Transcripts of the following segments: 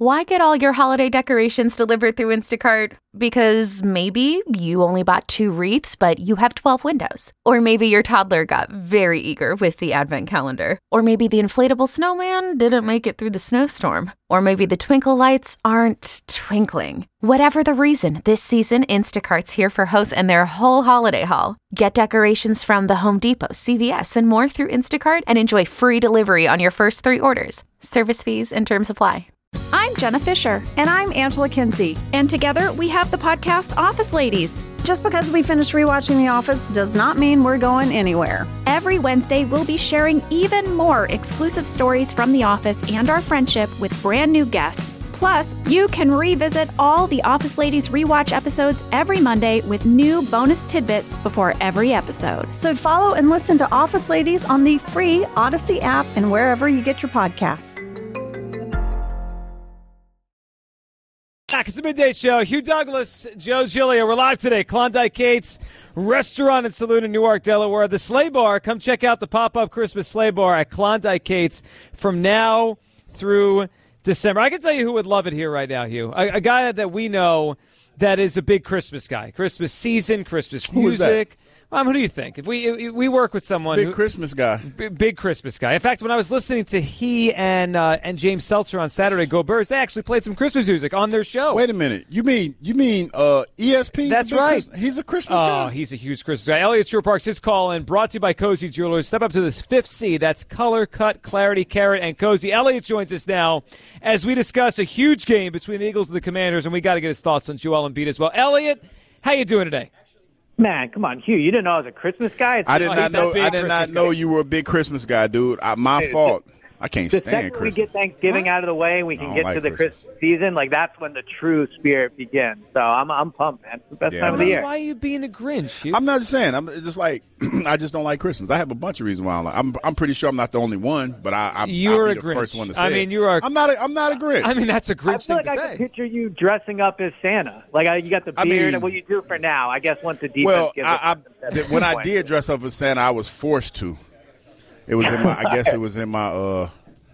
Why get all your holiday decorations delivered through Instacart? Because maybe you only bought 2 wreaths, but you have 12 windows. Or maybe your toddler got very eager with the advent calendar. Or maybe the inflatable snowman didn't make it through the snowstorm. Or maybe the twinkle lights aren't twinkling. Whatever the reason, this season, Instacart's here for hosts and their whole holiday haul. Get decorations from the Home Depot, CVS, and more through Instacart and enjoy free delivery on your first 3 orders. Service fees and terms apply. I'm Jenna Fisher. And I'm Angela Kinsey. And together we have the podcast Office Ladies. Just because we finished rewatching The Office does not mean we're going anywhere. Every Wednesday, we'll be sharing even more exclusive stories from The Office and our friendship with brand new guests. Plus, you can revisit all the Office Ladies rewatch episodes every Monday with new bonus tidbits before every episode. So follow and listen to Office Ladies on the free Odyssey app and wherever you get your podcasts. Back, it's the Midday Show. Hugh Douglas, Joe Giglio. We're live today. Klondike Kate's Restaurant and Saloon in Newark, Delaware. The Sleigh Bar. Come check out the pop-up Christmas Sleigh Bar at Klondike Kate's from now through December. I can tell you who would love it here right now, Hugh. A guy that we know that is a big Christmas guy. Christmas season, Christmas music. Who do you think? If we work with someone big Christmas guy, big Christmas guy. In fact, when I was listening to he and James Seltzer on Saturday, Go Birds, they actually played some Christmas music on their show. Wait a minute, you mean ESP? That's right. He's a Christmas guy. Oh, he's a huge Christmas guy. Elliot Shore Parks, his call in, brought to you by Cozy Jewelers. Step up to this 5th C. That's color, cut, clarity, carrot, and cozy. Elliot joins us now as we discuss a huge game between the Eagles and the Commanders, and we got to get his thoughts on Joel Embiid as well. Elliot, how you doing today? Man, come on, Hugh. You didn't know I was a Christmas guy? I did not know you were a big Christmas guy, dude. My fault. I can't stand Christmas. The second we get Thanksgiving out of the way and we can get to the Christmas season, that's when the true spirit begins. So I'm pumped, man. It's the best time of the year. Why are you being a Grinch, Hugh? I'm not just saying. I'm just like I just don't like Christmas. I have a bunch of reasons why I don't like. I'm pretty sure I'm not the only one, but I'll be the Grinch. first one to say. I mean, you are. I'm not a Grinch. I mean, that's a Grinch thing to say. I can picture you dressing up as Santa. You got the beard and what you do for now. I guess once the defense gets when I did dress up as Santa, I was forced to. It was in my. I guess it was in my.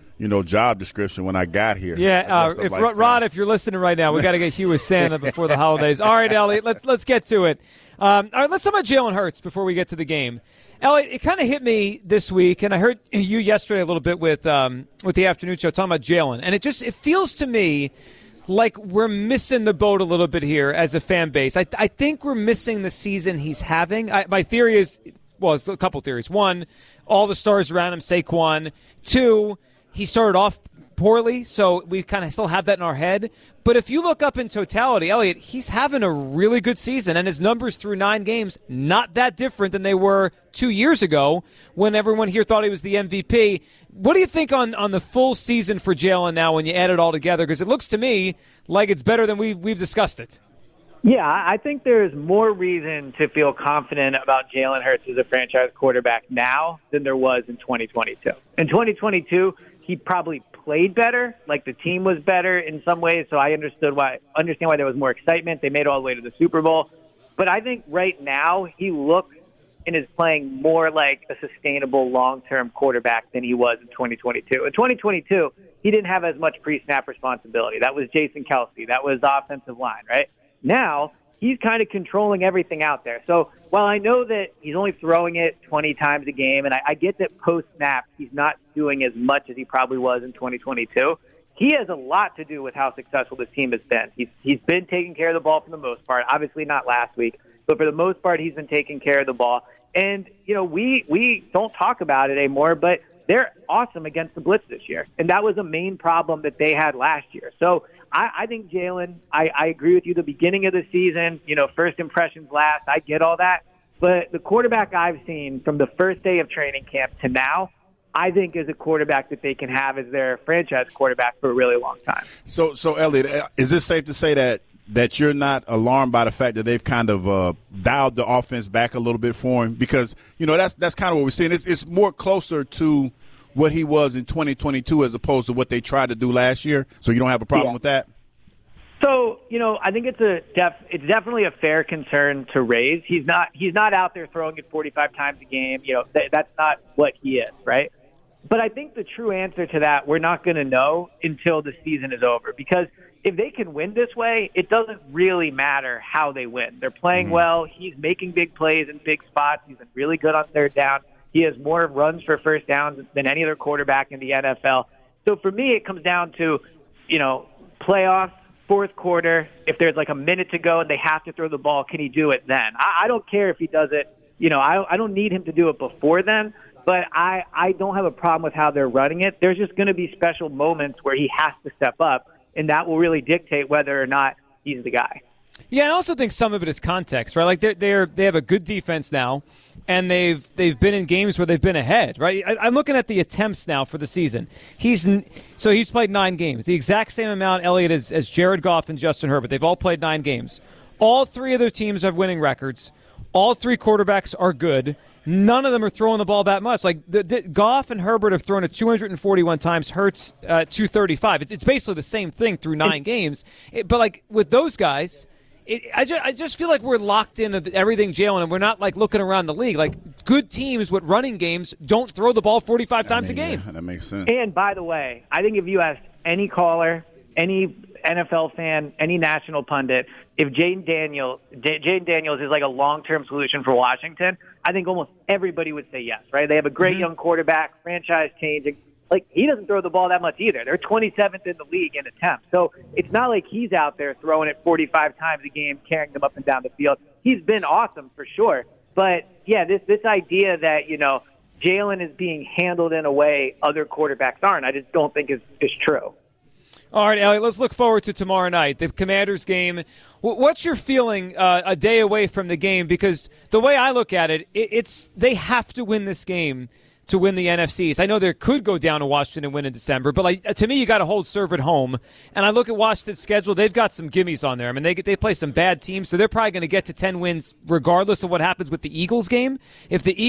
Job description when I got here. Yeah, Rod, if you're listening right now, we got to get Hugh as Santa before the holidays. All right, Elliot, let's get to it. All right, let's talk about Jalen Hurts before we get to the game. Elliot, it kind of hit me this week, and I heard you yesterday a little bit with the afternoon show talking about Jalen, and it feels to me like we're missing the boat a little bit here as a fan base. I think we're missing the season he's having. My theory is, it's a couple theories. One, all the stars around him, Saquon. Two, he started off poorly, so we kind of still have that in our head. But if you look up in totality, Elliot, he's having a really good season, and his numbers through 9 games, not that different than they were 2 years ago when everyone here thought he was the MVP. What do you think on the full season for Jalen now when you add it all together? Because it looks to me like it's better than we've discussed it. Yeah, I think there's more reason to feel confident about Jalen Hurts as a franchise quarterback now than there was in 2022. In 2022, he probably played better, the team was better in some ways, so I understand why there was more excitement. They made it all the way to the Super Bowl. But I think right now he looks and is playing more like a sustainable long-term quarterback than he was in 2022. In 2022, he didn't have as much pre-snap responsibility. That was Jason Kelsey. That was the offensive line, right? Now, he's kind of controlling everything out there. So while I know that he's only throwing it 20 times a game, and I get that post-snap he's not doing as much as he probably was in 2022, he has a lot to do with how successful this team has been. He's been taking care of the ball for the most part, obviously not last week, but for the most part he's been taking care of the ball. And, we don't talk about it anymore, but they're awesome against the blitz this year. And that was a main problem that they had last year. So I think Jalen, I agree with you, the beginning of the season, first impressions last, I get all that. But the quarterback I've seen from the first day of training camp to now, I think is a quarterback that they can have as their franchise quarterback for a really long time. So Elliot, is it safe to say that you're not alarmed by the fact that they've kind of dialed the offense back a little bit for him? Because, that's kind of what we're seeing. It's more closer to what he was in 2022 as opposed to what they tried to do last year. So you don't have a problem with that? So, I think it's definitely a fair concern to raise. He's not out there throwing it 45 times a game. That's not what he is, right? But I think the true answer to that, we're not going to know until the season is over. Because if they can win this way, it doesn't really matter how they win. They're playing well. He's making big plays in big spots. He's been really good on third down. He has more runs for first downs than any other quarterback in the NFL. So for me, it comes down to, playoffs, fourth quarter. If there's like a minute to go and they have to throw the ball, can he do it then? I don't care if he does it. I don't need him to do it before then. But I don't have a problem with how they're running it. There's just going to be special moments where he has to step up, and that will really dictate whether or not he's the guy. Yeah, I also think some of it is context, right? Like they have a good defense now, and they've been in games where they've been ahead, right? I'm looking at the attempts now for the season. He's played 9 games, the exact same amount, Elliott, as Jared Goff and Justin Herbert. They've all played 9 games. All 3 of their teams have winning records. All 3 quarterbacks are good. None of them are throwing the ball that much. Like Goff and Herbert have thrown it 241 times. Hurts 235. It's basically the same thing through 9 games. But like with those guys, I just feel like we're locked into everything Jalen, and we're not like looking around the league. Like good teams with running games don't throw the ball 45 times a game. Yeah, that makes sense. And by the way, I think if you ask any caller, any NFL fan, any national pundit, if Jaden Daniels is like a long-term solution for Washington, I think almost everybody would say yes, right? They have a great young quarterback, franchise-changing. Like, he doesn't throw the ball that much either. They're 27th in the league in attempts. So it's not like he's out there throwing it 45 times a game, carrying them up and down the field. He's been awesome for sure. But, yeah, this idea that, Jalen is being handled in a way other quarterbacks aren't, I just don't think is true. All right, Elliot, let's look forward to tomorrow night, the Commanders game. What's your feeling a day away from the game? Because the way I look at it, it's they have to win this game to win the NFCs. I know they could go down to Washington and win in December, but to me, you got to hold serve at home. And I look at Washington's schedule; they've got some gimmies on there. I mean, they play some bad teams, so they're probably going to get to 10 wins regardless of what happens with the Eagles game. If the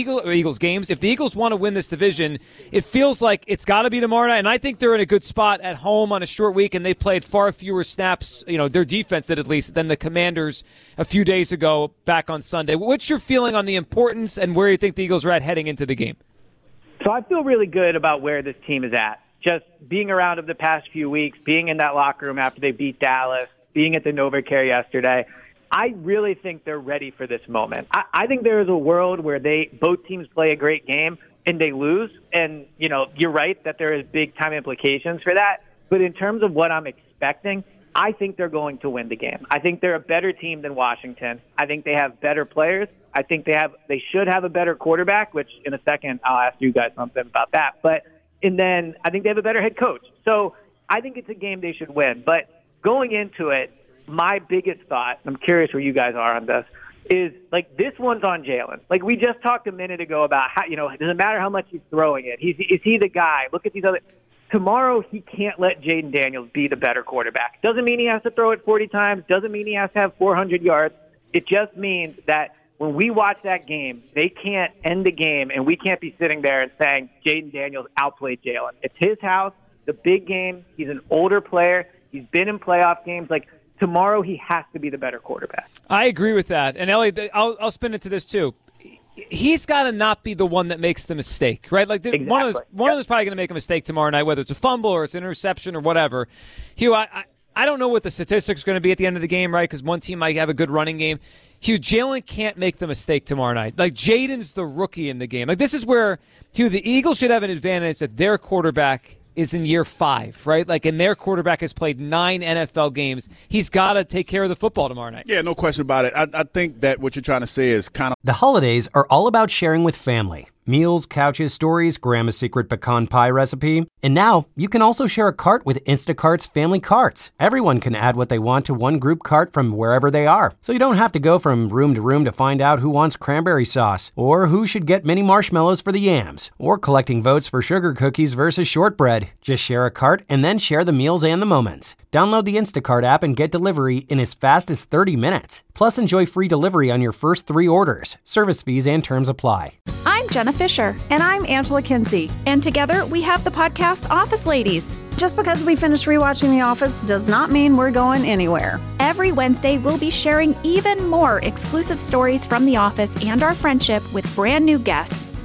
Eagles want to win this division, it feels like it's got to be tomorrow night. And I think they're in a good spot at home on a short week, and they played far fewer snaps. Their defense did at least than the Commanders a few days ago back on Sunday. What's your feeling on the importance and where you think the Eagles are at heading into the game? So I feel really good about where this team is at. Just being around over the past few weeks, being in that locker room after they beat Dallas, being at the NovaCare yesterday, I really think they're ready for this moment. I think there is a world where both teams play a great game and they lose. And, you're right that there is big-time implications for that. But in terms of what I'm expecting, I think they're going to win the game. I think they're a better team than Washington. I think they have better players. I think they should have a better quarterback, which in a second I'll ask you guys something about that. And then I think they have a better head coach. So I think it's a game they should win. But going into it, my biggest thought, I'm curious where you guys are on this, is like this one's on Jalen. Like we just talked a minute ago about how, it doesn't matter how much he's throwing it. Is he the guy? Look at these other. Tomorrow, he can't let Jaden Daniels be the better quarterback. Doesn't mean he has to throw it 40 times. Doesn't mean he has to have 400 yards. It just means that when we watch that game, they can't end the game, and we can't be sitting there and saying Jaden Daniels outplayed Jalen. It's his house, the big game. He's an older player. He's been in playoff games. Like, tomorrow, he has to be the better quarterback. I agree with that. And, Elliot, I'll spin into this, too. He's got to not be the one that makes the mistake, right? Like exactly. One of them's probably going to make a mistake tomorrow night, whether it's a fumble or it's an interception or whatever. Hugh, I don't know what the statistics are going to be at the end of the game, right? Because one team might have a good running game. Hugh, Jalen can't make the mistake tomorrow night. Like, Jaden's the rookie in the game. Like, this is where, Hugh, the Eagles should have an advantage that their quarterback is in year 5, right? Like, and their quarterback has played 9 NFL games. He's got to take care of the football tomorrow night. Yeah, no question about it. I think that what you're trying to say is kind of... The holidays are all about sharing with family. Meals, couches, stories, Grandma's secret pecan pie recipe. And now, you can also share a cart with Instacart's Family Carts. Everyone can add what they want to one group cart from wherever they are. So you don't have to go from room to room to find out who wants cranberry sauce, or who should get mini marshmallows for the yams, or collecting votes for sugar cookies versus shortbread. Just share a cart and then share the meals and the moments. Download the Instacart app and get delivery in as fast as 30 minutes. Plus, enjoy free delivery on your first 3 orders. Service fees and terms apply. I'm Jenna Fisher. And I'm Angela Kinsey. And together we have the podcast Office Ladies. Just because we finished rewatching The Office does not mean we're going anywhere. Every Wednesday, we'll be sharing even more exclusive stories from The Office and our friendship with brand new guests.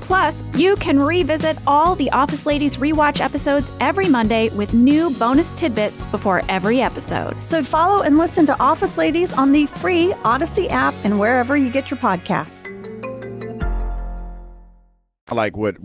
Plus, you can revisit all the Office Ladies rewatch episodes every Monday with new bonus tidbits before every episode. So follow and listen to Office Ladies on the free Odyssey app and wherever you get your podcasts. I like what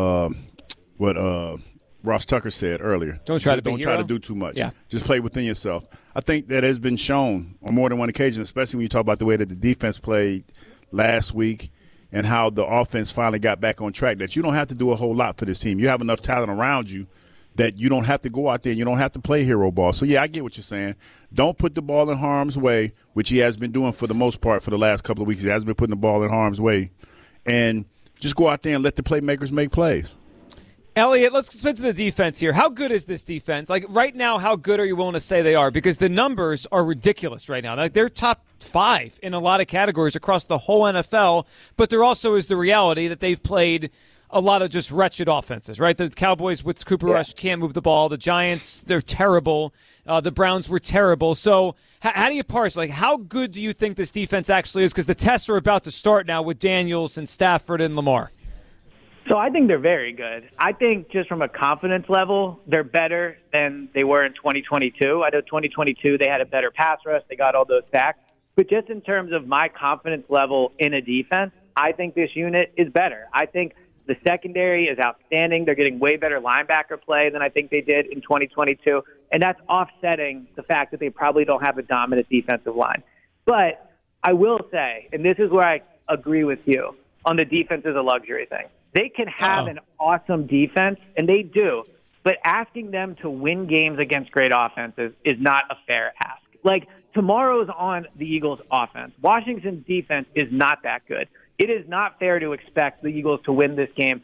Ross Tucker said earlier. Don't try to do too much. Yeah. Just play within yourself. I think that has been shown on more than one occasion, especially when you talk about the way that the defense played last week and how the offense finally got back on track, that you don't have to do a whole lot for this team. You have enough talent around you that you don't have to go out there and you don't have to play hero ball. So, yeah, I get what you're saying. Don't put the ball in harm's way, which he has been doing for the most part for the last couple of weeks. He has been putting the ball in harm's way. And just go out there and let the playmakers make plays. Elliot, let's spin to the defense here. How good is this defense? Like, right now, how good are you willing to say they are? Because the numbers are ridiculous right now. Like, they're top 5 in a lot of categories across the whole NFL, but there also is the reality that they've played a lot of just wretched offenses, right? The Cowboys with Cooper Rush can't move the ball. The Giants, they're terrible. The Browns were terrible. So how do you parse? Like, how good do you think this defense actually is? Because the tests are about to start now with Daniels and Stafford and Lamar. So I think they're very good. I think just from a confidence level, they're better than they were in 2022. I know 2022 they had a better pass rush. They got all those sacks. But just in terms of my confidence level in a defense, I think this unit is better. I think the secondary is outstanding. They're getting way better linebacker play than I think they did in 2022. And that's offsetting the fact that they probably don't have a dominant defensive line. But I will say, and this is where I agree with you, on the defense is a luxury thing. They can have an awesome defense, and they do, but asking them to win games against great offenses is not a fair ask. Like, tomorrow's on the Eagles' offense. Washington's defense is not that good. It is not fair to expect the Eagles to win this game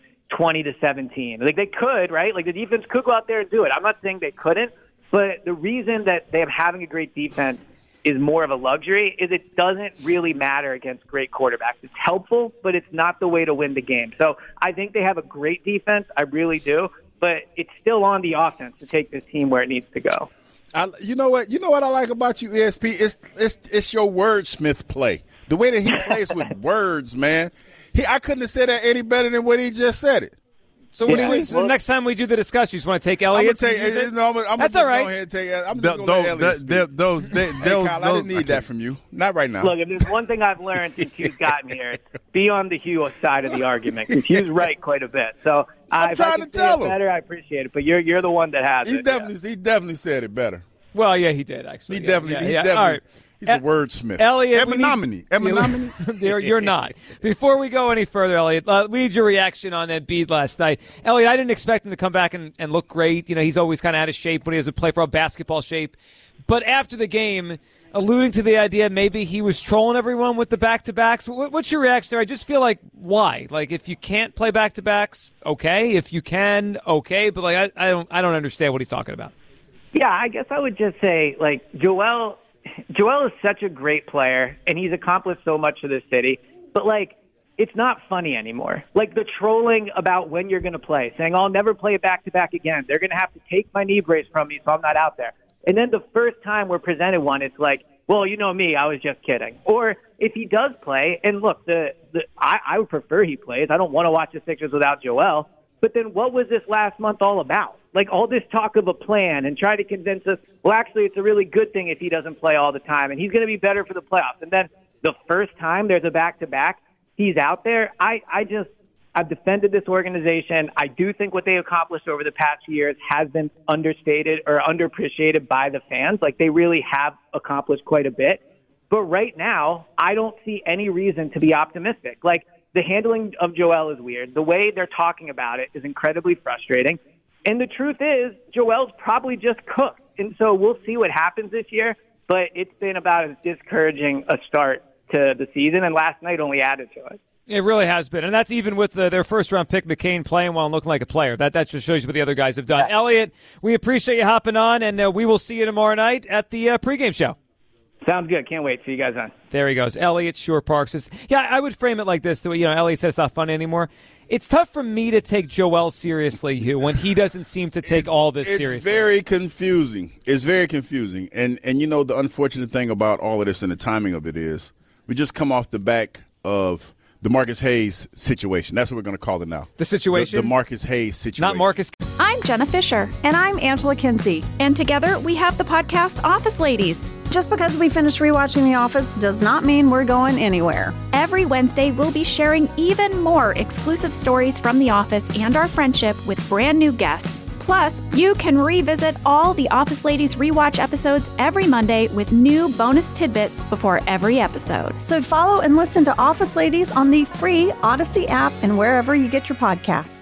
20-17. Like, they could, right? Like, the defense could go out there and do it. I'm not saying they couldn't, but the reason that they're having a great defense is more of a luxury is it doesn't really matter against great quarterbacks. It's helpful, but it's not the way to win the game. So I think they have a great defense. I really do. But it's still on the offense to take this team where it needs to go. You know what I like about you, ESP? It's your wordsmith play. The way that he plays with words, man. I couldn't have said that any better than what he just said it. So the next time we do the discussion, you just want to take Elliot? That's all right. Go ahead and take it. I'm just going to let Elliot Kyle, I didn't need that from you. Not right now. Look, if there's one thing I've learned since Hugh's gotten here, it's be on the Hugh side of the argument, because Hugh's right quite a bit. So I'm trying to tell him. Better, I appreciate it. But you're the one that has it. He definitely said it better. Well, yeah, he did, actually. He definitely. All right. He's a wordsmith. Elliot, you're not. Before we go any further, Elliot, we need your reaction on Embiid last night. Elliot, I didn't expect him to come back and look great. You know, he's always kind of out of shape when he doesn't play for a basketball shape. But after the game, alluding to the idea maybe he was trolling everyone with the back-to-backs. What's your reaction there? I just feel like, why? Like, if you can't play back-to-backs, okay. If you can, okay. But like, I don't understand what he's talking about. Yeah, I guess I would just say, like, Joel is such a great player, and he's accomplished so much for this city. But, like, it's not funny anymore. Like, the trolling about when you're going to play, saying, I'll never play it back-to-back again. They're going to have to take my knee brace from me so I'm not out there. And then the first time we're presented one, it's like, well, you know me, I was just kidding. Or if he does play, and look, I would prefer he plays. I don't want to watch the Sixers without Joel. But then what was this last month all about? Like, all this talk of a plan and try to convince us, well, actually, it's a really good thing if he doesn't play all the time, and he's going to be better for the playoffs. And then the first time there's a back-to-back, he's out there. I've defended this organization. I do think what they accomplished over the past years has been understated or underappreciated by the fans. Like, they really have accomplished quite a bit. But right now, I don't see any reason to be optimistic. Like, the handling of Joel is weird. The way they're talking about it is incredibly frustrating. And the truth is, Joel's probably just cooked. And so we'll see what happens this year. But it's been about as discouraging a start to the season, and last night only added to it. It really has been. And that's even with their first-round pick, McCain, playing well and looking like a player. That just shows you what the other guys have done. Yeah. Elliot, we appreciate you hopping on, and we will see you tomorrow night at the pregame show. Sounds good. Can't wait. See you guys on. There he goes. Elliot Shore-Parks. Yeah, I would frame it like this. Elliot said it's not funny anymore. It's tough for me to take Joel seriously, Hugh, when he doesn't seem to take all this seriously. It's very confusing. It's very confusing. And you know, the unfortunate thing about all of this and the timing of it is we just come off the back of the Marcus Hayes situation. That's what we're going to call it now. The situation? The Marcus Hayes situation. Not Marcus. I'm Jenna Fisher. And I'm Angela Kinsey. And together we have the podcast Office Ladies. Just because we finished rewatching The Office does not mean we're going anywhere. Every Wednesday, we'll be sharing even more exclusive stories from The Office and our friendship with brand new guests. Plus, you can revisit all the Office Ladies rewatch episodes every Monday with new bonus tidbits before every episode. So follow and listen to Office Ladies on the free Odyssey app and wherever you get your podcasts.